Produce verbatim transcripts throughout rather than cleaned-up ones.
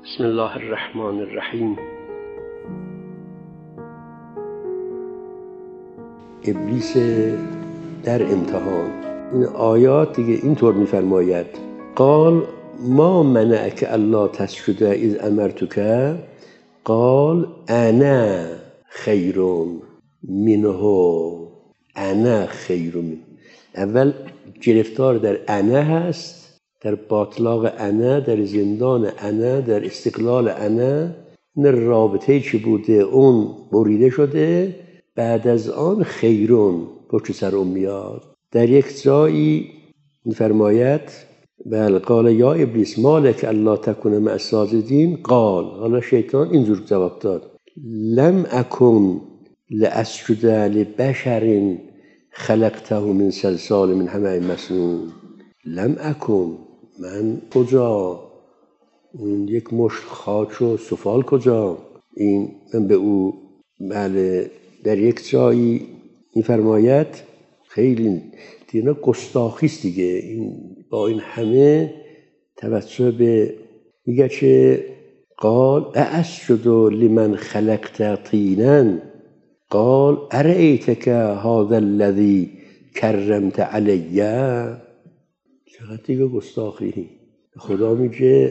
بسم الله الرحمن الرحیم. ابلیس در امتحان. این آیات دیگه اینطور میفرماید: قال ما منعک الا تسجد اذ امرتک قال انا خیر منه انا خیر منه. اول گرفتار در انا هست، در باطلاق انا، در زندان انا، در استقلال انا. این رابطه‌ای که بوده اون بریده شده، بعد از آن خیرون پشت سر اون میاد. در یک جایی میفرماید بله قال یا ابلیس مالک الا تکون مع الساجدین قال، حالا شیطان اینجور جواب داد: لم اکن لاسجد لبشر خلقته من صلصال من حمأ مسنون. لم اکن، من کجا؟ اون یک مشت خاک و سفال کجا؟ این من به او بله. در یک جایی میفرماید خیلی دیگه گستاخیست دیگه، این با این همه توجه به میگه که قال اسجد لمن خلقت طینا قال ارأیتک هذا الذی کرمت علی. چقدر دیگه گستاخی. خدا میگه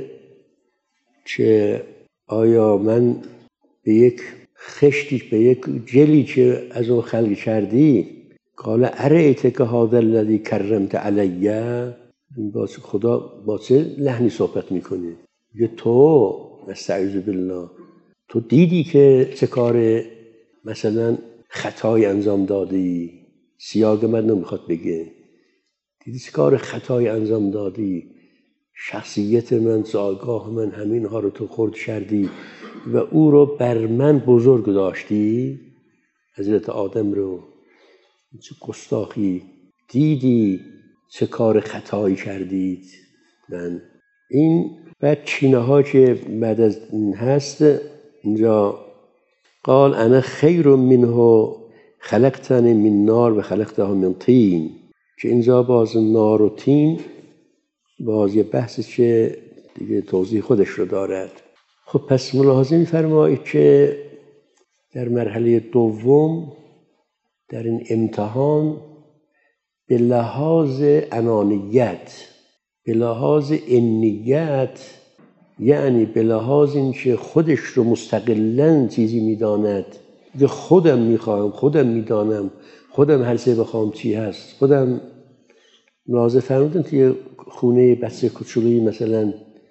که آیا من به یک خشتی، به یک جلی که از اون خلق کردی، قال ارأیتک هذا الذی کرمت علی، باز خدا با چه لحنی صحبت میکنه؟ میگه تو استعوذ بالله، تو دیدی که چه کار مثلا خطای انجام دادی؟ سیاق من نمیخواد بگه. دیدی چه کار خطای انجام دادی؟ شخصیت من، زادگاه من، همین ها رو تو خرد کردی و او رو بر من بزرگ داشتی، حضرت آدم رو. چه گستاخی. دیدی چه کار خطایی کردید؟ من این بعد چینه ها که بعد از این هست اینجا قال انا خیر منه خلقتنی من نار و خلقته من طین، که اینجا باز نار و طین باز یه بحثی که دیگه توضیح خودش رو دارد. خب پس ملاحظه می‌فرمایید که در مرحله دوم در این امتحان به لحاظ انانیت، به لحاظ انیت، یعنی به لحاظ این که خودش رو مستقلاً چیزی می‌داند، که خودم می‌خوام، خودم می‌دانم، خودم هر چه بخوام چی هست، خودم. ملاحظه فرمودن توی خونه بچه کوچولویی مثلا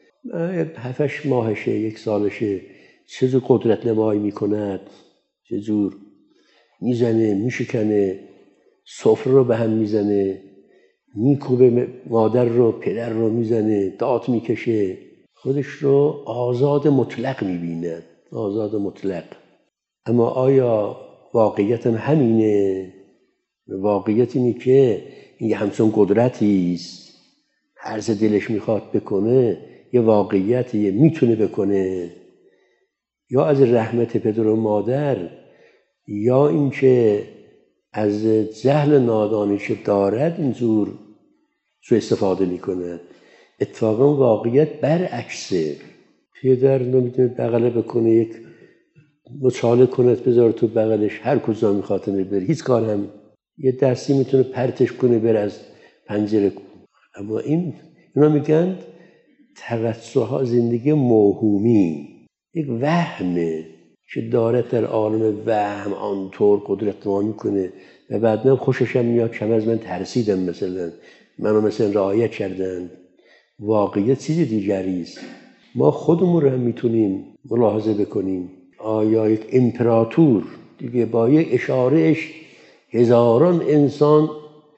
هفتش ماهشه، یک سالشه، چه قدرت نمایی میکند، چه جور میزنه، میشکنه، سفره رو به هم میزنه، میکوبه مادر رو، پدر رو میزنه، داد میکشه، خودش رو آزاد مطلق میبیند، آزاد مطلق. اما آیا واقعیت هم همینه؟ واقعیت اینه که این همچون قدرتیست، هر چه دلش میخواد بکنه، یه واقعیتیه، میتونه بکنه، یا از رحمت پدر و مادر، یا اینکه از جهل نادانی که دارد اینجور سوء استفاده میکنه. اتفاقا واقعیت برعکسه. پدر نمیتونه بغله بکنه، یک مچاله کنه بذاره تو بغلش، هر کجا میخواد بره، هیچ کار هم. یه دستی میتونه پرتش کنه بره از پنجره. اما این اینا میگن توسع ها زندگی موهومی، یک وهمه که دارد در عالم وهم آنطور قدرت نمایی میکنه و بعد من خوششم میاد کم از من ترسیدم، مثلا منو مثلا رعایت کردن. واقعیت چیز دیگری است. ما خودمون رو هم میتونیم ملاحظه بکنیم. آیا یک امپراتور دیگه با یک اشارهش هزاران انسان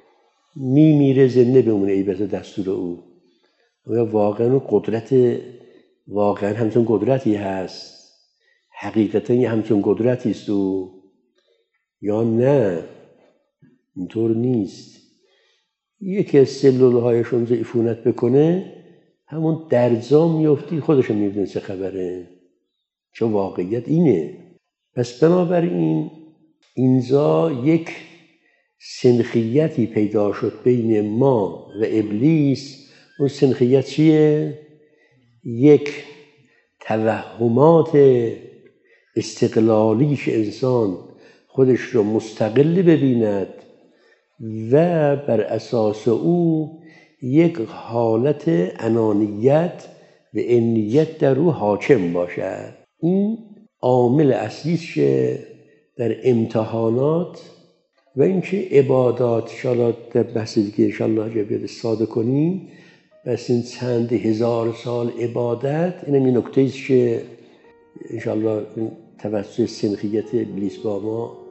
میمیره زنده بمونه ای بس دستور او؟ آیا واقعا قدرت واقعا همچون قدرتی هست؟ حقیقتا یه همچون قدرتی است او یا نه؟ اینطور نیست. یکی از سلولهایش اونجا عفونت بکنه، همون درجا میفتی، خودشو میبینه چه خبره. چه واقعیت اینه. پس بنابراین اینجا یک سنخیتی پیدا شد بین ما و ابلیس. اون سنخیت چیه؟ یک توهمات استقلالیش انسان خودش رو مستقل ببیند و بر اساس او یک حالت انانیت و انیت در او حاکم باشد. این عامل اصلیش که در امتحانات و اینکه عبادات، انشاءالله در بحث دیگه انشاءالله اگه بیاد استفاده کنیم، بس این چند هزار سال عبادت، اینم این نکته ایست که انشاءالله توسط سنخیت ابلیس با ما